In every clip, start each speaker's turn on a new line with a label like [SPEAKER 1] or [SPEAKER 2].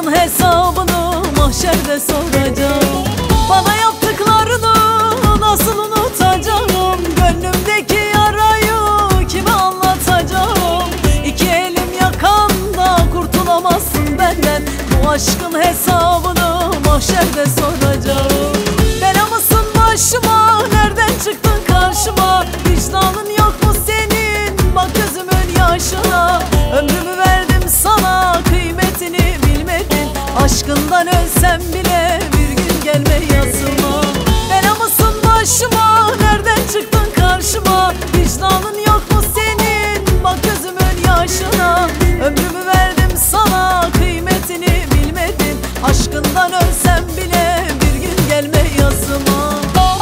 [SPEAKER 1] aşkın hesabını mahşerde soracağım. Bana yaptıklarını nasıl unutacağım? Gönlümdeki yarayı kime anlatacağım? İki elim yakanda kurtulamazsın benden. Bu aşkın hesabını mahşerde soracağım. Bela mısın başıma, nereden çıktın karşıma? Vicdanın yok mu senin, bak gözümün yaşına. Ömrümü verdim sana, kıymetini bilmedin. Aşkından ölsem bile bir gün gelme yazıma. Bela mısın başıma, nereden çıktın karşıma? Vicdanın yok mu senin, bak gözümün yaşına. Ömrümü verdim sana, kıymetini bilmedin. Aşkından ölsem bile bir gün gelme yazıma.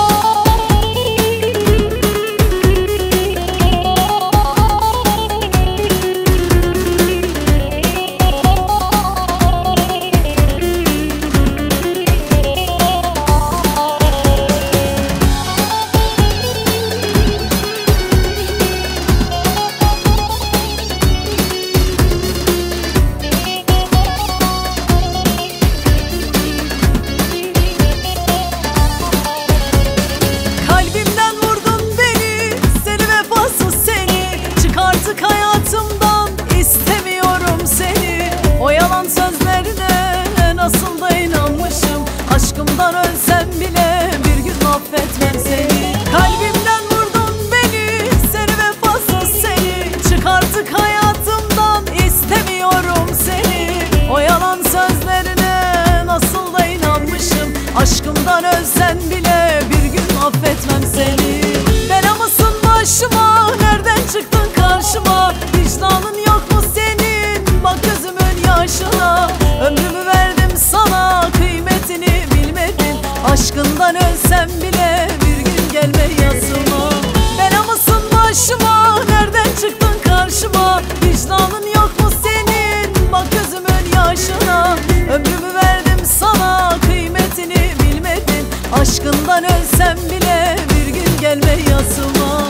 [SPEAKER 1] Hayatımdan istemiyorum seni. O yalan sözlerine nasıl da inanmışım. Aşkımdan ölsem bile bir gün affetmem seni. Kalbimden vurdun beni, seni vefasız seni. Çık artık hayatımdan, istemiyorum seni. O yalan sözlerine nasıl da inanmışım. Aşkımdan ölsen bile bir gün affetmem seni. Bela mısın başıma, nereden çıktın karşıma? Vicdanın yok mu senin, bak gözümün yaşına. Ömrümü verdim sana, kıymetini bilmedin. Aşkından ölsem bile bir gün gelme yazıma. Bela mısın başıma, nereden çıktın karşıma? Vicdanın yok mu senin, bak gözümün yaşına. Ömrümü verdim sana, kıymetini bilmedin. Aşkından ölsem bile bir gün gelme yazıma.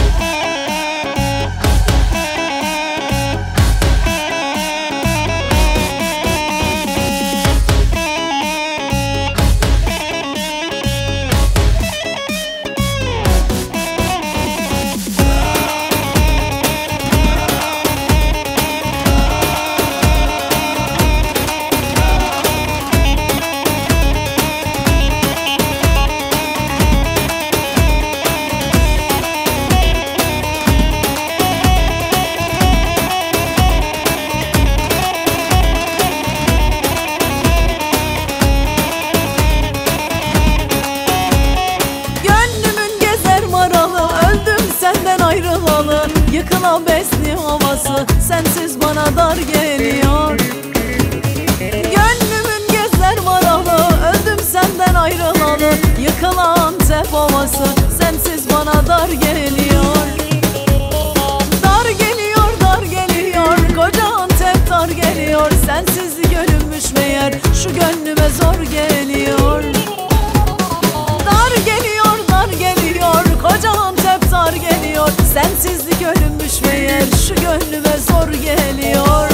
[SPEAKER 1] Yıkılan besli havası sensiz bana dar geliyor. Gönlümün gezer maralı, öldüm senden ayrılalı. Yıkılan tep havası sensiz bana dar geliyor. Dar geliyor, dar geliyor, koca Antep dar geliyor. Sensiz gönülmüş meğer, şu gönlüme zor geliyor. Dar geliyor, dar geliyor, koca Antep dar geliyor. Sensizlik ölünmüş meğer, şu gönlüme zor geliyor.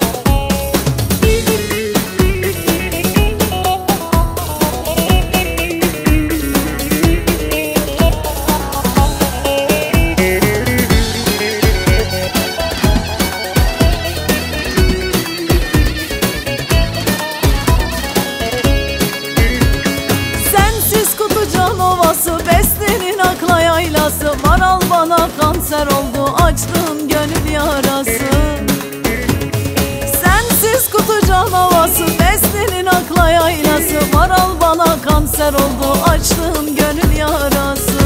[SPEAKER 1] Sensiz Kutucan Ovası, beslerin akla yaylası. Maral bana kanser oldu, açtığın gönül yarası. Sensiz Kutucan Ovası, beslerin akla yaylası. Maral bana kanser oldu, açtığın gönül yarası.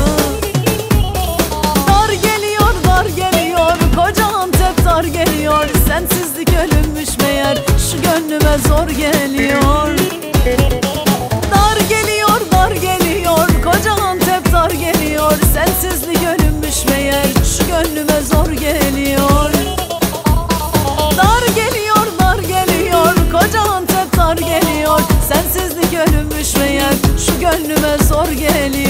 [SPEAKER 1] Dar geliyor, dar geliyor, koca Antep dar geliyor. Sensizlik ölünmüş meğer, şu gönlüme zor geliyor. Dar geliyor, dar geliyor, koca Antep dar geliyor. Sensizlik ölünmüş meğer, şu gönlüme zor geliyor. Dar geliyor, dar geliyor, koca Antep dar geliyor. Sensizlik ölünmüş meğer, şu gönlüme zor geliyor.